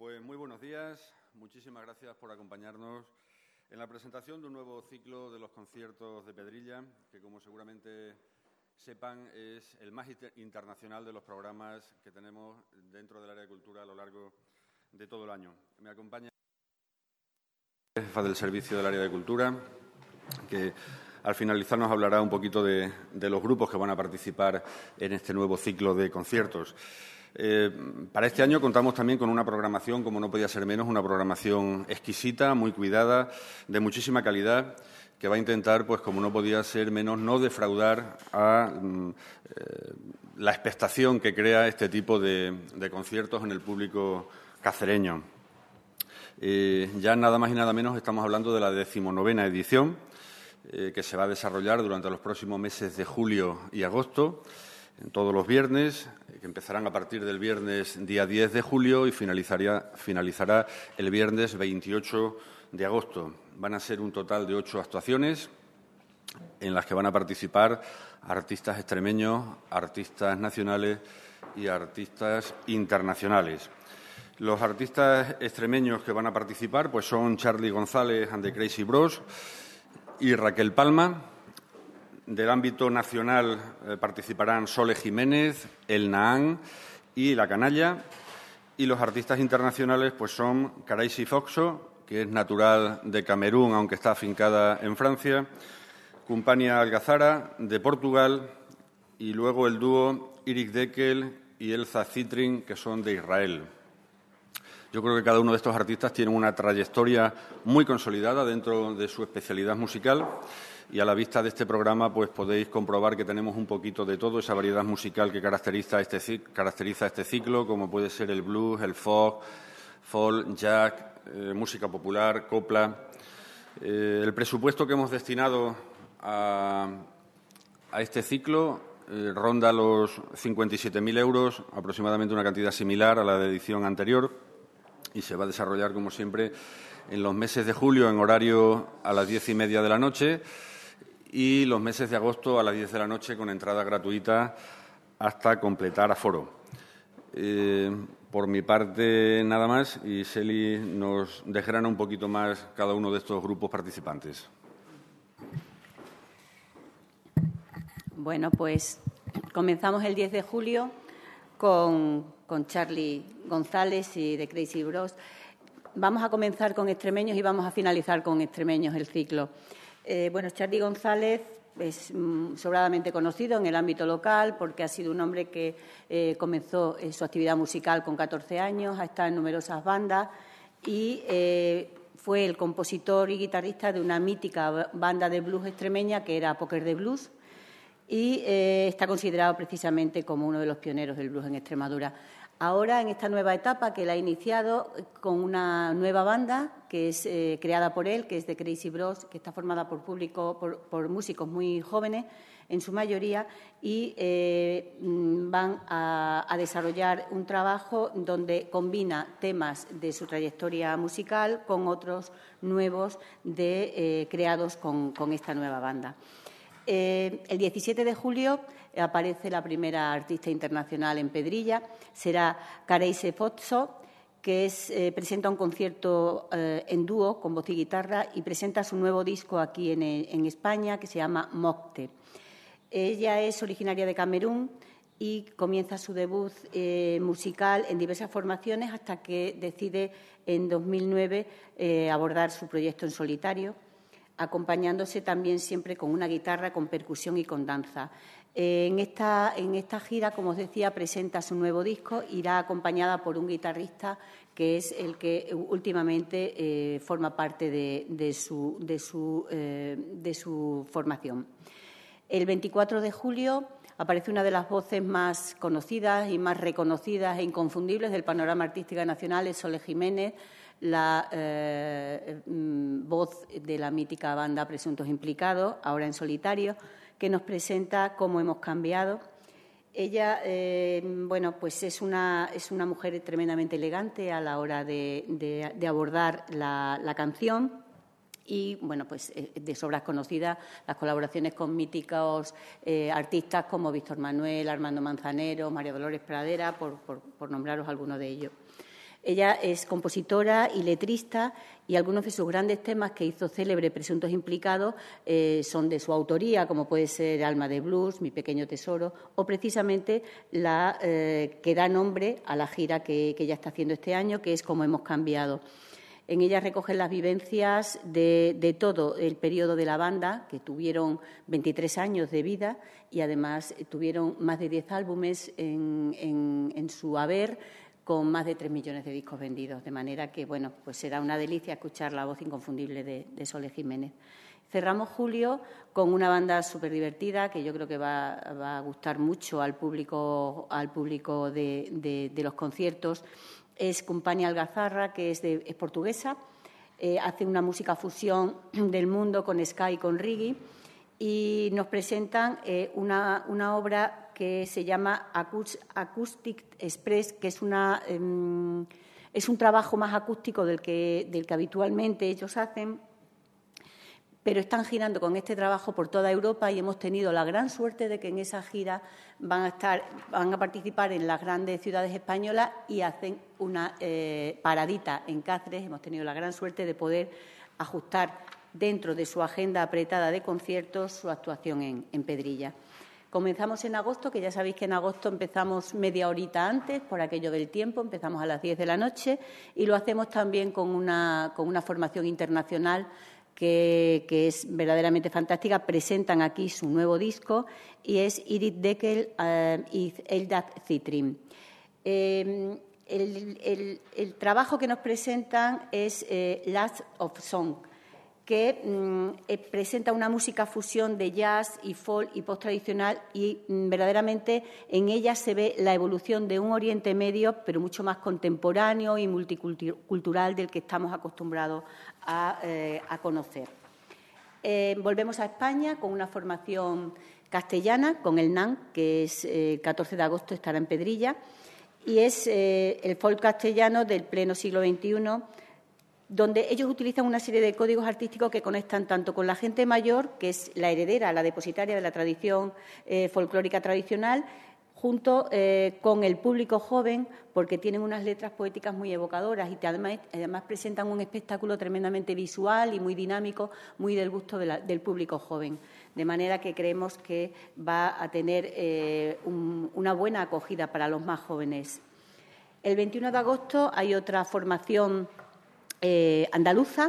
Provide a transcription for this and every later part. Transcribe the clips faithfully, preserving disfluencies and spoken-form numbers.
Pues muy buenos días. Muchísimas gracias por acompañarnos en la presentación de un nuevo ciclo de los conciertos de Pedrilla, que, como seguramente sepan, es el más internacional de los programas que tenemos dentro del área de cultura a lo largo de todo el año. Me acompaña la jefa del servicio del área de cultura, que al finalizar nos hablará un poquito de, de los grupos que van a participar en este nuevo ciclo de conciertos. Eh, para este año contamos también con una programación, como no podía ser menos, una programación exquisita, muy cuidada, de muchísima calidad, que va a intentar, pues como no podía ser menos, no defraudar a eh, la expectación que crea este tipo de, de conciertos en el público cacereño. Eh, ya nada más y nada menos estamos hablando de la decimonovena edición, eh, que se va a desarrollar durante los próximos meses de julio y agosto, en todos los viernes, que empezarán a partir del viernes día diez de julio y finalizaría, finalizará el viernes veintiocho de agosto. Van a ser un total de ocho actuaciones en las que van a participar artistas extremeños, artistas nacionales y artistas internacionales. Los artistas extremeños que van a participar pues son Charly González and the Crazy Bros y Raquel Palma. Del ámbito nacional eh, participarán Sole Jiménez, El Nahán y La Canalla. Y los artistas internacionales pues son Karaisi Foxo, que es natural de Camerún, aunque está afincada en Francia, Compania Algazara, de Portugal, y luego el dúo Irik Dekel y Elza Citrin, que son de Israel. Yo creo que cada uno de estos artistas tiene una trayectoria muy consolidada dentro de su especialidad musical. Y a la vista de este programa pues podéis comprobar que tenemos un poquito de todo, esa variedad musical que caracteriza este, caracteriza este ciclo, como puede ser el blues, el folk, folk, jazz, eh, música popular, copla. Eh, el presupuesto que hemos destinado a, a este ciclo eh, ronda los cincuenta y siete mil euros, aproximadamente una cantidad similar a la de edición anterior, y se va a desarrollar, como siempre, en los meses de julio en horario a las diez y media de la noche, y los meses de agosto a las diez de la noche con entrada gratuita hasta completar aforo. Eh, por mi parte, nada más, y Seli nos desgrana un poquito más cada uno de estos grupos participantes. Bueno, pues comenzamos el diez de julio con, con Charly González y The Crazy Bros. Vamos a comenzar con extremeños y vamos a finalizar con extremeños el ciclo. Eh, bueno, Charly González es mm, sobradamente conocido en el ámbito local porque ha sido un hombre que eh, comenzó eh, su actividad musical con catorce años, ha estado en numerosas bandas y eh, fue el compositor y guitarrista de una mítica banda de blues extremeña que era Poker de Blues y eh, está considerado precisamente como uno de los pioneros del blues en Extremadura. Ahora, en esta nueva etapa que él ha iniciado con una nueva banda que es eh, creada por él, que es The Crazy Bros, que está formada por público, por, por músicos muy jóvenes, en su mayoría, y eh, van a, a desarrollar un trabajo donde combina temas de su trayectoria musical con otros nuevos de, eh, creados con, con esta nueva banda. Eh, el diecisiete de julio aparece la primera artista internacional en Pedrilla, será Karaisi Foxo, que es, eh, presenta un concierto eh, en dúo con voz y guitarra y presenta su nuevo disco aquí en, en España, que se llama Mocte. Ella es originaria de Camerún y comienza su debut eh, musical en diversas formaciones hasta que decide en dos mil nueve eh, abordar su proyecto en solitario, acompañándose también siempre con una guitarra, con percusión y con danza. Eh, en, esta, en esta gira, como os decía, presenta su nuevo disco, irá acompañada por un guitarrista que es el que últimamente eh, forma parte de, de, su, de, su, eh, de su formación. El veinticuatro de julio aparece una de las voces más conocidas y más reconocidas e inconfundibles del panorama artístico nacional, es Sole Jiménez, la eh, voz de la mítica banda Presuntos Implicados, ahora en solitario, que nos presenta Cómo hemos cambiado. Ella, eh, bueno, pues es una, es una mujer tremendamente elegante a la hora de, de, de abordar la, la canción. Y, bueno, pues de sobras conocidas las colaboraciones con míticos eh, artistas como Víctor Manuel, Armando Manzanero, María Dolores Pradera, por, por, por nombraros algunos de ellos. Ella es compositora y letrista y algunos de sus grandes temas que hizo célebre Presuntos Implicados eh, son de su autoría, como puede ser Alma de Blues, Mi Pequeño Tesoro, o precisamente la eh, que da nombre a la gira que, que ella está haciendo este año, que es Cómo hemos cambiado. En ella recogen las vivencias de, de todo el periodo de la banda, que tuvieron veintitrés años de vida y además tuvieron más de diez álbumes en, en, en su haber, con más de tres millones de discos vendidos. De manera que, bueno, pues será una delicia escuchar la voz inconfundible de, de Sole Jiménez. Cerramos julio con una banda súper divertida que yo creo que va, va a gustar mucho al público, al público de, de, de los conciertos. Es Compañía Algazarra, que es, de, es portuguesa, eh, hace una música fusión del mundo con ska y con reggae y nos presentan eh, una, una obra que se llama Acoustic Express, que es, una, eh, es un trabajo más acústico del que, del que habitualmente ellos hacen, pero están girando con este trabajo por toda Europa y hemos tenido la gran suerte de que en esa gira van a estar, van a participar en las grandes ciudades españolas y hacen una eh, paradita en Cáceres. Hemos tenido la gran suerte de poder ajustar dentro de su agenda apretada de conciertos su actuación en, en Pedrilla. Comenzamos en agosto, que ya sabéis que en agosto empezamos media horita antes, por aquello del tiempo, empezamos a las diez de la noche y lo hacemos también con una, con una formación internacional Que, que es verdaderamente fantástica. Presentan aquí su nuevo disco y es Irit Dekel uh, y Eldad Citrin. Eh, el, el, el trabajo que nos presentan es eh, Last of Song, que mm, eh, presenta una música fusión de jazz y folk y post tradicional y mm, verdaderamente en ella se ve la evolución de un Oriente Medio, pero mucho más contemporáneo y multicultural del que estamos acostumbrados a, eh, a conocer. Eh, volvemos a España con una formación castellana, con el N A N, que es eh, el catorce de agosto estará en Pedrilla, y es eh, el folk castellano del pleno siglo veintiuno, donde ellos utilizan una serie de códigos artísticos que conectan tanto con la gente mayor, que es la heredera, la depositaria de la tradición eh, folclórica tradicional, junto eh, con el público joven, porque tienen unas letras poéticas muy evocadoras y además, además presentan un espectáculo tremendamente visual y muy dinámico, muy del gusto de la, del público joven. De manera que creemos que va a tener eh, un, una buena acogida para los más jóvenes. El veintiuno de agosto hay otra formación Eh, andaluza,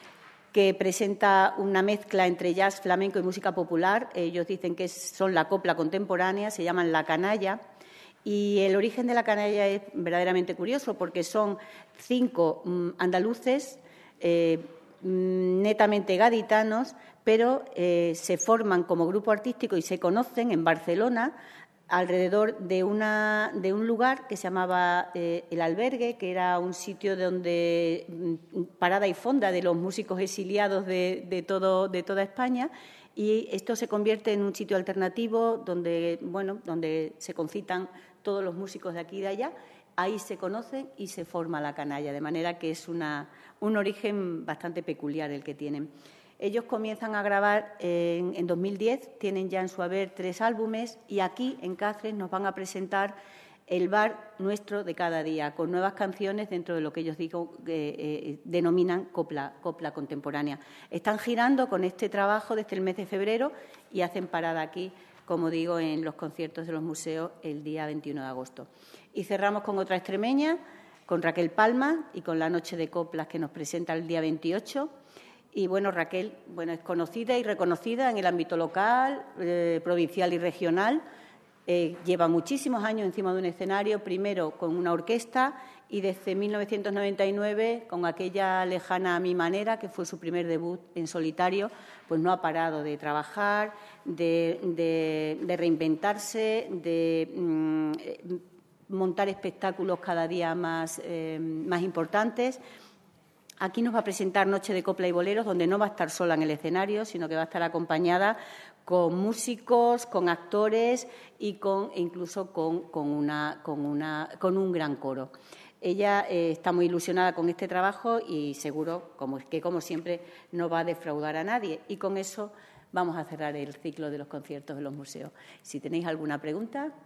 que presenta una mezcla entre jazz, flamenco y música popular. Ellos dicen que son la copla contemporánea, se llaman La Canalla, y el origen de La Canalla es verdaderamente curioso porque son cinco mm, andaluces eh, netamente gaditanos, pero eh, se forman como grupo artístico y se conocen en Barcelona alrededor de, una, de un lugar que se llamaba eh, El Albergue, que era un sitio donde parada y fonda de los músicos exiliados de, de, todo, de toda España, y esto se convierte en un sitio alternativo donde, bueno, donde se concitan todos los músicos de aquí y de allá. Ahí se conocen y se forma La Canalla, de manera que es una, un origen bastante peculiar el que tienen. Ellos comienzan a grabar en, en dos mil diez, tienen ya en su haber tres álbumes y aquí, en Cáceres, nos van a presentar el bar nuestro de cada día, con nuevas canciones dentro de lo que ellos digo, eh, eh, denominan copla, copla contemporánea. Están girando con este trabajo desde el mes de febrero y hacen parada aquí, como digo, en los conciertos de los museos el día veintiuno de agosto. Y cerramos con otra extremeña, con Raquel Palma y con la Noche de Coplas que nos presenta el día veintiocho. Y, bueno, Raquel bueno, es conocida y reconocida en el ámbito local, eh, provincial y regional. Eh, lleva muchísimos años encima de un escenario, primero con una orquesta y desde mil novecientos noventa y nueve, con aquella lejana A mi manera, que fue su primer debut en solitario, pues no ha parado de trabajar, de, de, de reinventarse, de mm, montar espectáculos cada día más, eh, más importantes. Aquí nos va a presentar Noche de Copla y Boleros, donde no va a estar sola en el escenario, sino que va a estar acompañada con músicos, con actores y con, e incluso con, con, una, con, una, con un gran coro. Ella eh, está muy ilusionada con este trabajo y seguro como, que, como siempre, no va a defraudar a nadie. Y con eso vamos a cerrar el ciclo de los conciertos de los museos. Si tenéis alguna pregunta.